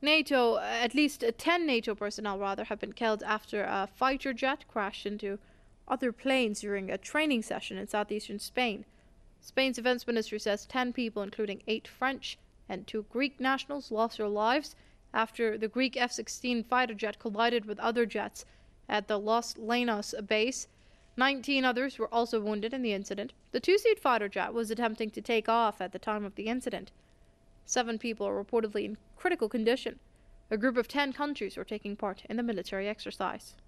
At least 10 NATO personnel rather, have been killed after a fighter jet crashed into other planes during a training session in southeastern Spain. Spain's defense ministry says 10 people, including 8 French and 2 Greek nationals, lost their lives after the Greek F-16 fighter jet collided with other jets at the Los Llanos base. 19 others were also wounded in the incident. The two-seat fighter jet was attempting to take off at the time of the incident. 7 people are reportedly in critical condition. A group of 10 countries were taking part in the military exercise.